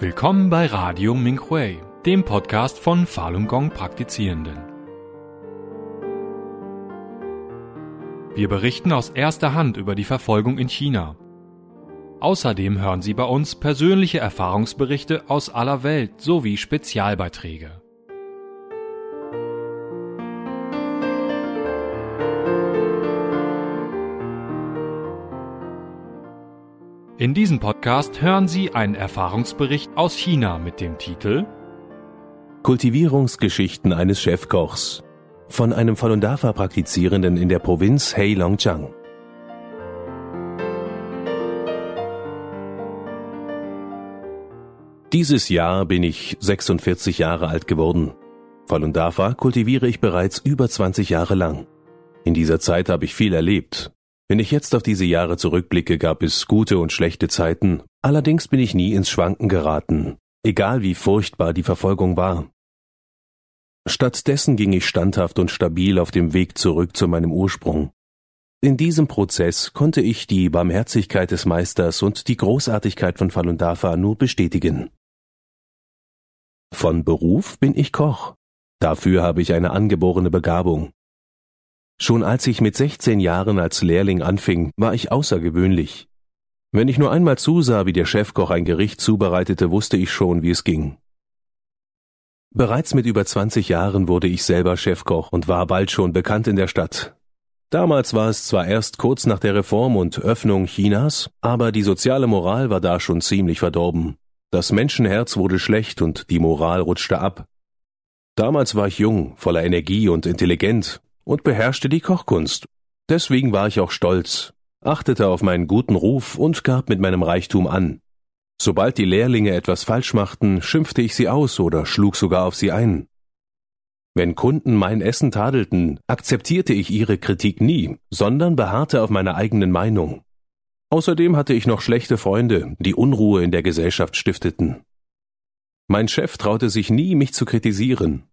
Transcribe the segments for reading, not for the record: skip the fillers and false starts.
Willkommen bei Radio Minhui, dem Podcast von Falun Gong Praktizierenden. Wir berichten aus erster Hand über die Verfolgung in China. Außerdem hören Sie bei uns persönliche Erfahrungsberichte aus aller Welt sowie Spezialbeiträge. In diesem Podcast hören Sie einen Erfahrungsbericht aus China mit dem Titel Kultivierungsgeschichten eines Chefkochs von einem Falun Dafa-Praktizierenden in der Provinz Heilongjiang. Dieses Jahr bin ich 46 Jahre alt geworden. Falun Dafa kultiviere ich bereits über 20 Jahre lang. In dieser Zeit habe ich viel erlebt. Wenn ich jetzt auf diese Jahre zurückblicke, gab es gute und schlechte Zeiten. Allerdings bin ich nie ins Schwanken geraten, egal wie furchtbar die Verfolgung war. Stattdessen ging ich standhaft und stabil auf dem Weg zurück zu meinem Ursprung. In diesem Prozess konnte ich die Barmherzigkeit des Meisters und die Großartigkeit von Falun Dafa nur bestätigen. Von Beruf bin ich Koch. Dafür habe ich eine angeborene Begabung. Schon als ich mit 16 Jahren als Lehrling anfing, war ich außergewöhnlich. Wenn ich nur einmal zusah, wie der Chefkoch ein Gericht zubereitete, wusste ich schon, wie es ging. Bereits mit über 20 Jahren wurde ich selber Chefkoch und war bald schon bekannt in der Stadt. Damals war es zwar erst kurz nach der Reform und Öffnung Chinas, aber die soziale Moral war da schon ziemlich verdorben. Das Menschenherz wurde schlecht und die Moral rutschte ab. Damals war ich jung, voller Energie und intelligent und beherrschte die Kochkunst. Deswegen war ich auch stolz, achtete auf meinen guten Ruf und gab mit meinem Reichtum an. Sobald die Lehrlinge etwas falsch machten, schimpfte ich sie aus oder schlug sogar auf sie ein. Wenn Kunden mein Essen tadelten, akzeptierte ich ihre Kritik nie, sondern beharrte auf meiner eigenen Meinung. Außerdem hatte ich noch schlechte Freunde, die Unruhe in der Gesellschaft stifteten. Mein Chef traute sich nie, mich zu kritisieren.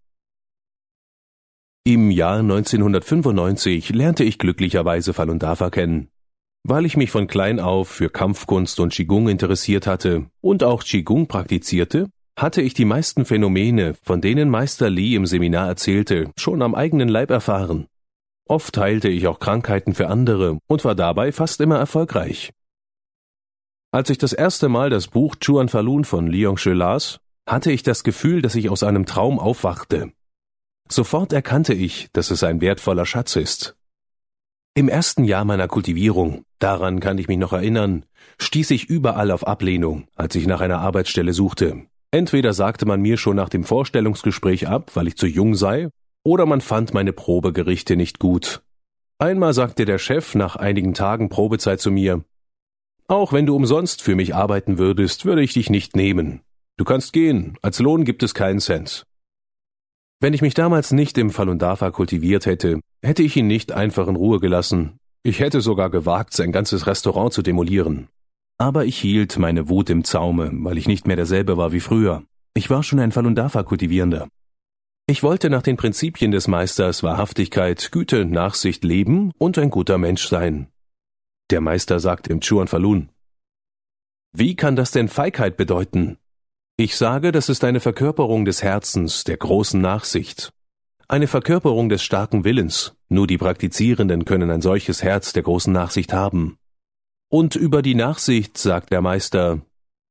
Im Jahr 1995 lernte ich glücklicherweise Falun Dafa kennen. Weil ich mich von klein auf für Kampfkunst und Qigong interessiert hatte und auch Qigong praktizierte, hatte ich die meisten Phänomene, von denen Meister Li im Seminar erzählte, schon am eigenen Leib erfahren. Oft heilte ich auch Krankheiten für andere und war dabei fast immer erfolgreich. Als ich das erste Mal das Buch Chuan Falun von Liang Shi las, hatte ich das Gefühl, dass ich aus einem Traum aufwachte. Sofort erkannte ich, dass es ein wertvoller Schatz ist. Im ersten Jahr meiner Kultivierung, daran kann ich mich noch erinnern, stieß ich überall auf Ablehnung, als ich nach einer Arbeitsstelle suchte. Entweder sagte man mir schon nach dem Vorstellungsgespräch ab, weil ich zu jung sei, oder man fand meine Probegerichte nicht gut. Einmal sagte der Chef nach einigen Tagen Probezeit zu mir: »Auch wenn du umsonst für mich arbeiten würdest, würde ich dich nicht nehmen. Du kannst gehen, als Lohn gibt es keinen Cent.« Wenn ich mich damals nicht im Falun Dafa kultiviert hätte, hätte ich ihn nicht einfach in Ruhe gelassen. Ich hätte sogar gewagt, sein ganzes Restaurant zu demolieren. Aber ich hielt meine Wut im Zaume, weil ich nicht mehr derselbe war wie früher. Ich war schon ein Falun Dafa Kultivierender. Ich wollte nach den Prinzipien des Meisters Wahrhaftigkeit, Güte, Nachsicht leben und ein guter Mensch sein. Der Meister sagt im Chuan Falun: »Wie kann das denn Feigheit bedeuten?« Ich sage, das ist eine Verkörperung des Herzens, der großen Nachsicht. Eine Verkörperung des starken Willens. Nur die Praktizierenden können ein solches Herz der großen Nachsicht haben. Und über die Nachsicht sagt der Meister: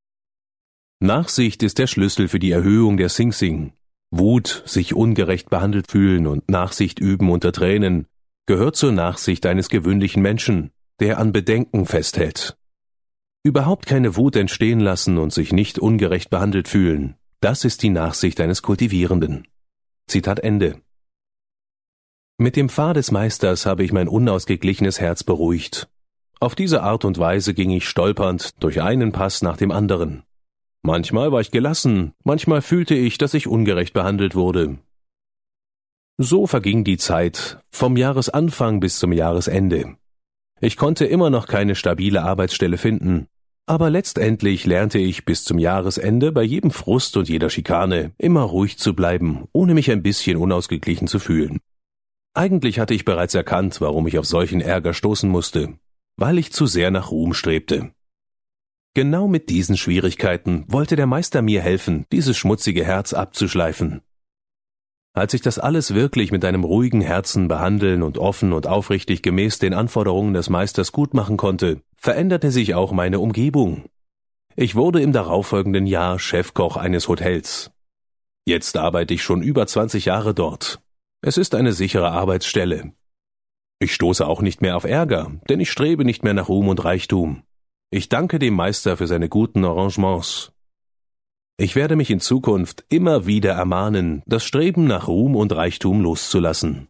Nachsicht ist der Schlüssel für die Erhöhung der Sing Sing. Wut, sich ungerecht behandelt fühlen und Nachsicht üben unter Tränen, gehört zur Nachsicht eines gewöhnlichen Menschen, der an Bedenken festhält. Überhaupt keine Wut entstehen lassen und sich nicht ungerecht behandelt fühlen, das ist die Nachsicht eines Kultivierenden. Zitat Ende. Mit dem Pfad des Meisters habe ich mein unausgeglichenes Herz beruhigt. Auf diese Art und Weise ging ich stolpernd durch einen Pass nach dem anderen. Manchmal war ich gelassen, manchmal fühlte ich, dass ich ungerecht behandelt wurde. So verging die Zeit, vom Jahresanfang bis zum Jahresende. Ich konnte immer noch keine stabile Arbeitsstelle finden, aber letztendlich lernte ich bis zum Jahresende bei jedem Frust und jeder Schikane immer ruhig zu bleiben, ohne mich ein bisschen unausgeglichen zu fühlen. Eigentlich hatte ich bereits erkannt, warum ich auf solchen Ärger stoßen musste, weil ich zu sehr nach Ruhm strebte. Genau mit diesen Schwierigkeiten wollte der Meister mir helfen, dieses schmutzige Herz abzuschleifen. Als ich das alles wirklich mit einem ruhigen Herzen behandeln und offen und aufrichtig gemäß den Anforderungen des Meisters gut machen konnte, veränderte sich auch meine Umgebung. Ich wurde im darauffolgenden Jahr Chefkoch eines Hotels. Jetzt arbeite ich schon über 20 Jahre dort. Es ist eine sichere Arbeitsstelle. Ich stoße auch nicht mehr auf Ärger, denn ich strebe nicht mehr nach Ruhm und Reichtum. Ich danke dem Meister für seine guten Arrangements. Ich werde mich in Zukunft immer wieder ermahnen, das Streben nach Ruhm und Reichtum loszulassen.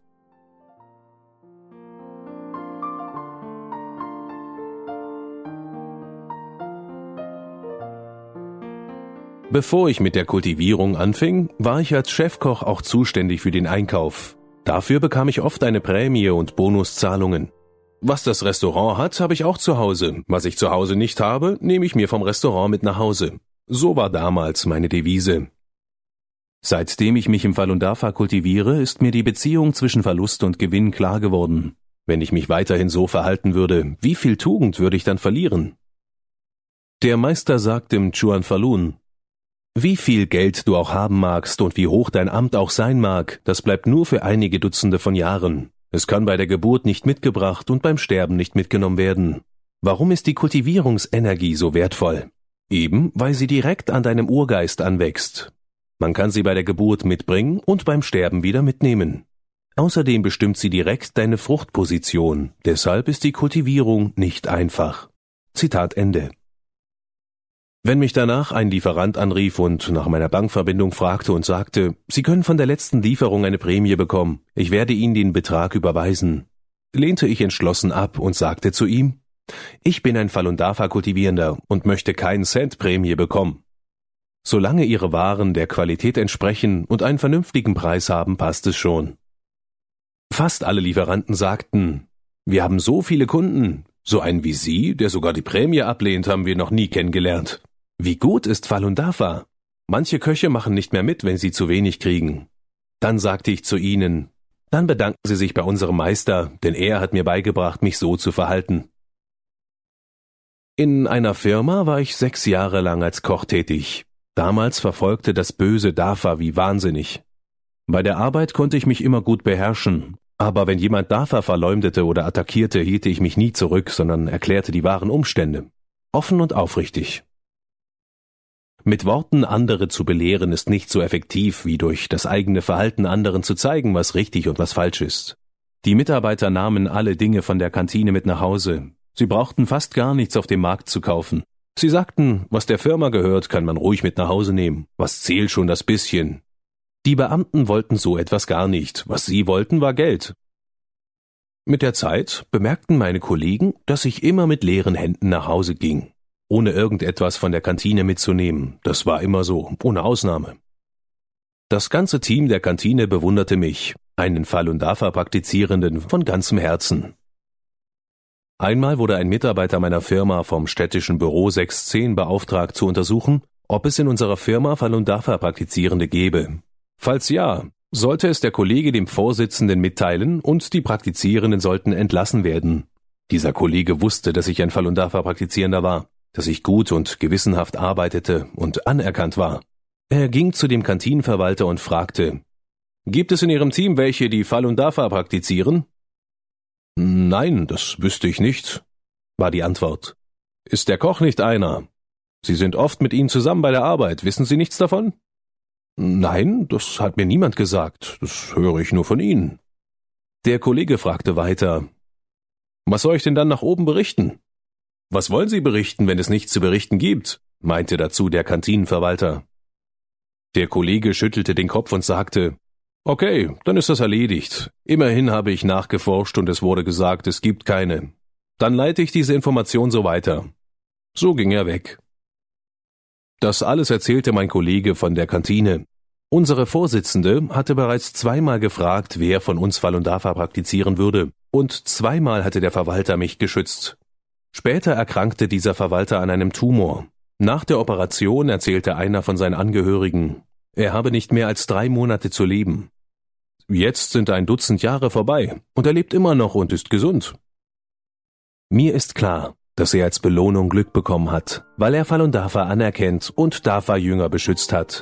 Bevor ich mit der Kultivierung anfing, war ich als Chefkoch auch zuständig für den Einkauf. Dafür bekam ich oft eine Prämie und Bonuszahlungen. Was das Restaurant hat, habe ich auch zu Hause. Was ich zu Hause nicht habe, nehme ich mir vom Restaurant mit nach Hause. So war damals meine Devise. Seitdem ich mich im Falun Dafa kultiviere, ist mir die Beziehung zwischen Verlust und Gewinn klar geworden. Wenn ich mich weiterhin so verhalten würde, wie viel Tugend würde ich dann verlieren? Der Meister sagt im Chuan Falun: Wie viel Geld du auch haben magst und wie hoch dein Amt auch sein mag, das bleibt nur für einige Dutzende von Jahren. Es kann bei der Geburt nicht mitgebracht und beim Sterben nicht mitgenommen werden. Warum ist die Kultivierungsenergie so wertvoll? Eben, weil sie direkt an deinem Urgeist anwächst. Man kann sie bei der Geburt mitbringen und beim Sterben wieder mitnehmen. Außerdem bestimmt sie direkt deine Fruchtposition. Deshalb ist die Kultivierung nicht einfach. Zitat Ende. Wenn mich danach ein Lieferant anrief und nach meiner Bankverbindung fragte und sagte, Sie können von der letzten Lieferung eine Prämie bekommen, ich werde Ihnen den Betrag überweisen, lehnte ich entschlossen ab und sagte zu ihm, ich bin ein Falun Dafa Kultivierender und möchte keinen Cent Prämie bekommen. Solange Ihre Waren der Qualität entsprechen und einen vernünftigen Preis haben, passt es schon. Fast alle Lieferanten sagten, wir haben so viele Kunden, so einen wie Sie, der sogar die Prämie ablehnt, haben wir noch nie kennengelernt. Wie gut ist Falun Dafa? Manche Köche machen nicht mehr mit, wenn sie zu wenig kriegen. Dann sagte ich zu ihnen, dann bedanken Sie sich bei unserem Meister, denn er hat mir beigebracht, mich so zu verhalten. In einer Firma war ich 6 Jahre lang als Koch tätig. Damals verfolgte das böse Dafa wie wahnsinnig. Bei der Arbeit konnte ich mich immer gut beherrschen, aber wenn jemand Dafa verleumdete oder attackierte, hielt ich mich nie zurück, sondern erklärte die wahren Umstände. Offen und aufrichtig. Mit Worten andere zu belehren ist nicht so effektiv, wie durch das eigene Verhalten anderen zu zeigen, was richtig und was falsch ist. Die Mitarbeiter nahmen alle Dinge von der Kantine mit nach Hause. Sie brauchten fast gar nichts auf dem Markt zu kaufen. Sie sagten, was der Firma gehört, kann man ruhig mit nach Hause nehmen. Was zählt schon das bisschen? Die Beamten wollten so etwas gar nicht. Was sie wollten, war Geld. Mit der Zeit bemerkten meine Kollegen, dass ich immer mit leeren Händen nach Hause ging, ohne irgendetwas von der Kantine mitzunehmen. Das war immer so, ohne Ausnahme. Das ganze Team der Kantine bewunderte mich, einen Falun Dafa Praktizierenden, von ganzem Herzen. Einmal wurde ein Mitarbeiter meiner Firma vom städtischen Büro 610 beauftragt zu untersuchen, ob es in unserer Firma Falun Dafa Praktizierende gäbe. Falls ja, sollte es der Kollege dem Vorsitzenden mitteilen und die Praktizierenden sollten entlassen werden. Dieser Kollege wusste, dass ich ein Falun Dafa Praktizierender war, dass ich gut und gewissenhaft arbeitete und anerkannt war. Er ging zu dem Kantinenverwalter und fragte, »Gibt es in Ihrem Team welche, die Falun Dafa praktizieren?« »Nein, das wüsste ich nicht«, war die Antwort. »Ist der Koch nicht einer? Sie sind oft mit ihm zusammen bei der Arbeit, wissen Sie nichts davon?« »Nein, das hat mir niemand gesagt, das höre ich nur von Ihnen.« Der Kollege fragte weiter, »Was soll ich denn dann nach oben berichten?« »Was wollen Sie berichten, wenn es nichts zu berichten gibt?«, meinte dazu der Kantinenverwalter. Der Kollege schüttelte den Kopf und sagte, »Okay, dann ist das erledigt. Immerhin habe ich nachgeforscht und es wurde gesagt, es gibt keine. Dann leite ich diese Information so weiter.« So ging er weg. Das alles erzählte mein Kollege von der Kantine. Unsere Vorsitzende hatte bereits 2-mal gefragt, wer von uns Falun Dafa praktizieren würde, und 2-mal hatte der Verwalter mich geschützt. Später erkrankte dieser Verwalter an einem Tumor. Nach der Operation erzählte einer von seinen Angehörigen, er habe nicht mehr als 3 Monate zu leben. Jetzt sind 1 Dutzend Jahre vorbei und er lebt immer noch und ist gesund. Mir ist klar, dass er als Belohnung Glück bekommen hat, weil er Falun Dafa anerkennt und Dafa-Jünger beschützt hat.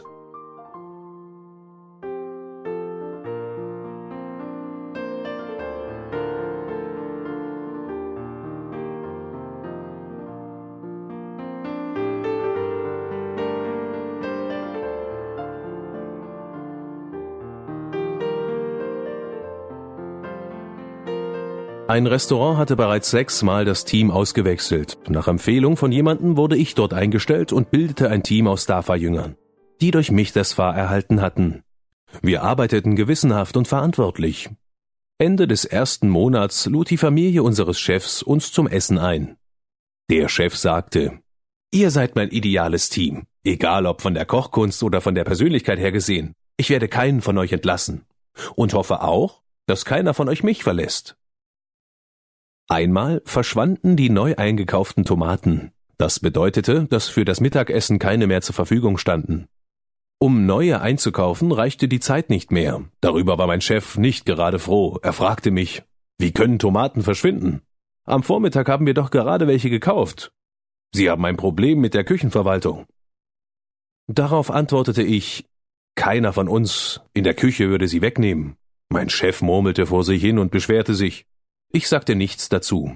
Ein Restaurant hatte bereits 6-mal das Team ausgewechselt. Nach Empfehlung von jemandem wurde ich dort eingestellt und bildete ein Team aus Dafa-Jüngern, die durch mich das Fa erhalten hatten. Wir arbeiteten gewissenhaft und verantwortlich. Ende des ersten Monats lud die Familie unseres Chefs uns zum Essen ein. Der Chef sagte: Ihr seid mein ideales Team, egal ob von der Kochkunst oder von der Persönlichkeit her gesehen. Ich werde keinen von euch entlassen und hoffe auch, dass keiner von euch mich verlässt. Einmal verschwanden die neu eingekauften Tomaten. Das bedeutete, dass für das Mittagessen keine mehr zur Verfügung standen. Um neue einzukaufen, reichte die Zeit nicht mehr. Darüber war mein Chef nicht gerade froh. Er fragte mich: Wie können Tomaten verschwinden? Am Vormittag haben wir doch gerade welche gekauft. Sie haben ein Problem mit der Küchenverwaltung. Darauf antwortete ich: Keiner von uns in der Küche würde sie wegnehmen. Mein Chef murmelte vor sich hin und beschwerte sich. Ich sagte nichts dazu.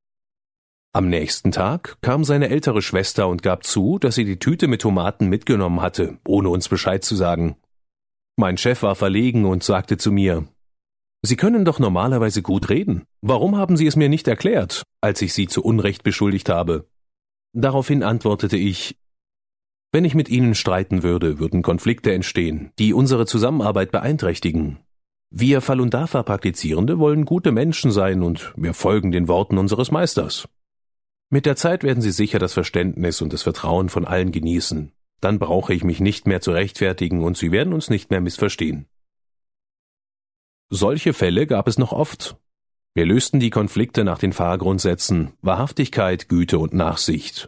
Am nächsten Tag kam seine ältere Schwester und gab zu, dass sie die Tüte mit Tomaten mitgenommen hatte, ohne uns Bescheid zu sagen. Mein Chef war verlegen und sagte zu mir: Sie können doch normalerweise gut reden. Warum haben Sie es mir nicht erklärt, als ich Sie zu Unrecht beschuldigt habe? Daraufhin antwortete ich: Wenn ich mit Ihnen streiten würde, würden Konflikte entstehen, die unsere Zusammenarbeit beeinträchtigen. Wir Falun Dafa Praktizierende wollen gute Menschen sein und wir folgen den Worten unseres Meisters. Mit der Zeit werden Sie sicher das Verständnis und das Vertrauen von allen genießen. Dann brauche ich mich nicht mehr zu rechtfertigen und Sie werden uns nicht mehr missverstehen. Solche Fälle gab es noch oft. Wir lösten die Konflikte nach den Fa-Grundsätzen Wahrhaftigkeit, Güte und Nachsicht.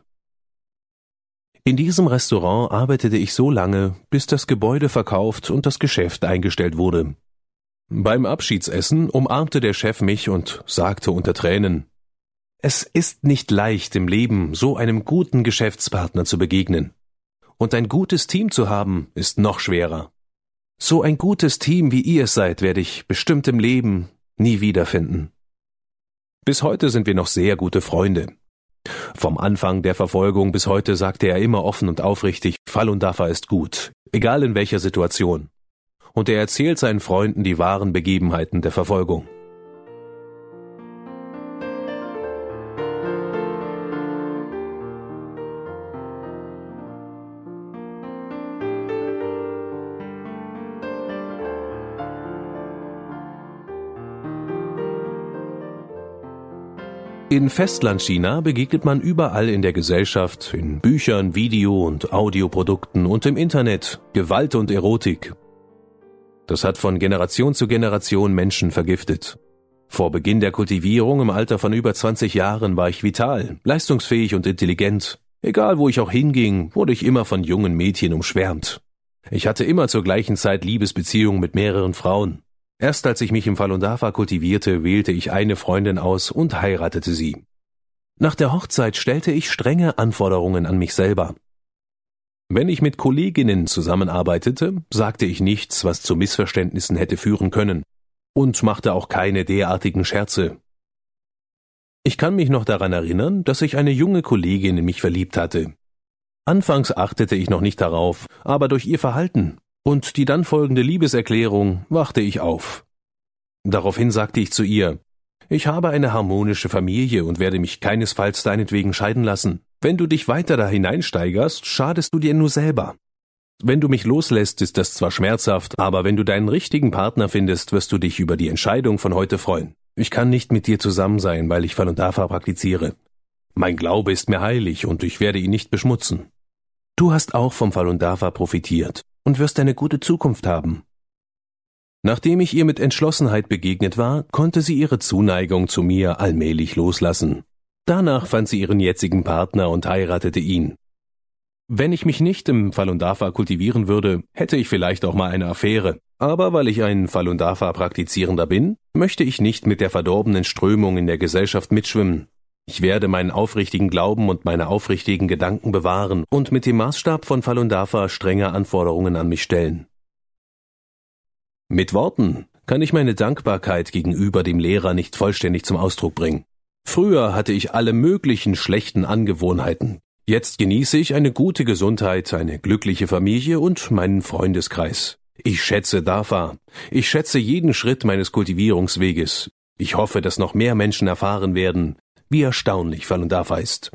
In diesem Restaurant arbeitete ich so lange, bis das Gebäude verkauft und das Geschäft eingestellt wurde. Beim Abschiedsessen umarmte der Chef mich und sagte unter Tränen: Es ist nicht leicht, im Leben so einem guten Geschäftspartner zu begegnen. Und ein gutes Team zu haben, ist noch schwerer. So ein gutes Team, wie ihr es seid, werde ich bestimmt im Leben nie wiederfinden. Bis heute sind wir noch sehr gute Freunde. Vom Anfang der Verfolgung bis heute sagte er immer offen und aufrichtig: Falun Dafa ist gut, egal in welcher Situation. Und er erzählt seinen Freunden die wahren Begebenheiten der Verfolgung. In Festlandchina begegnet man überall in der Gesellschaft, in Büchern, Video- und Audioprodukten und im Internet, Gewalt und Erotik. Das hat von Generation zu Generation Menschen vergiftet. Vor Beginn der Kultivierung im Alter von über 20 Jahren war ich vital, leistungsfähig und intelligent. Egal wo ich auch hinging, wurde ich immer von jungen Mädchen umschwärmt. Ich hatte immer zur gleichen Zeit Liebesbeziehungen mit mehreren Frauen. Erst als ich mich im Falun Dafa kultivierte, wählte ich eine Freundin aus und heiratete sie. Nach der Hochzeit stellte ich strenge Anforderungen an mich selber. Wenn ich mit Kolleginnen zusammenarbeitete, sagte ich nichts, was zu Missverständnissen hätte führen können, und machte auch keine derartigen Scherze. Ich kann mich noch daran erinnern, dass sich eine junge Kollegin in mich verliebt hatte. Anfangs achtete ich noch nicht darauf, aber durch ihr Verhalten und die dann folgende Liebeserklärung wachte ich auf. Daraufhin sagte ich zu ihr: Ich habe eine harmonische Familie und werde mich keinesfalls deinetwegen scheiden lassen. Wenn du dich weiter da hineinsteigerst, schadest du dir nur selber. Wenn du mich loslässt, ist das zwar schmerzhaft, aber wenn du deinen richtigen Partner findest, wirst du dich über die Entscheidung von heute freuen. Ich kann nicht mit dir zusammen sein, weil ich Falun Dafa praktiziere. Mein Glaube ist mir heilig und ich werde ihn nicht beschmutzen. Du hast auch vom Falun Dafa profitiert und wirst eine gute Zukunft haben. Nachdem ich ihr mit Entschlossenheit begegnet war, konnte sie ihre Zuneigung zu mir allmählich loslassen. Danach fand sie ihren jetzigen Partner und heiratete ihn. Wenn ich mich nicht im Falun Dafa kultivieren würde, hätte ich vielleicht auch mal eine Affäre. Aber weil ich ein Falun Dafa Praktizierender bin, möchte ich nicht mit der verdorbenen Strömung in der Gesellschaft mitschwimmen. Ich werde meinen aufrichtigen Glauben und meine aufrichtigen Gedanken bewahren und mit dem Maßstab von Falun Dafa strenge Anforderungen an mich stellen. Mit Worten kann ich meine Dankbarkeit gegenüber dem Lehrer nicht vollständig zum Ausdruck bringen. Früher hatte ich alle möglichen schlechten Angewohnheiten. Jetzt genieße ich eine gute Gesundheit, eine glückliche Familie und meinen Freundeskreis. Ich schätze Dafa. Ich schätze jeden Schritt meines Kultivierungsweges. Ich hoffe, dass noch mehr Menschen erfahren werden, wie erstaunlich Falun Dafa ist.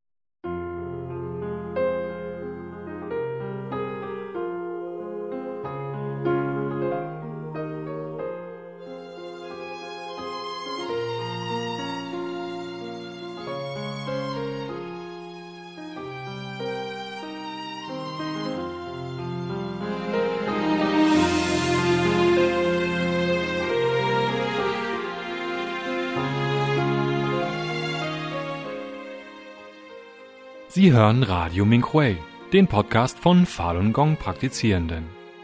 Sie hören Radio Minhui, den Podcast von Falun Gong Praktizierenden.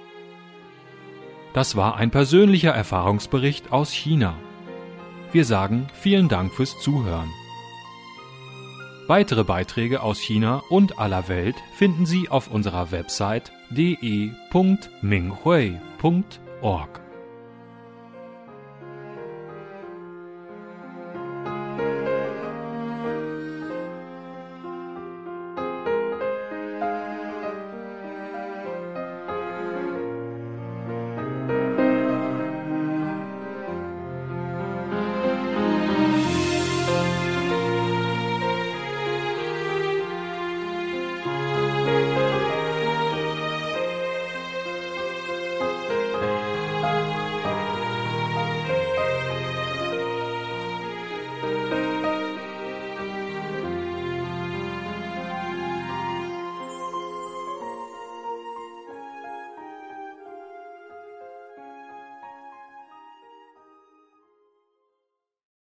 Das war ein persönlicher Erfahrungsbericht aus China. Wir sagen vielen Dank fürs Zuhören. Weitere Beiträge aus China und aller Welt finden Sie auf unserer Website de.minghui.org.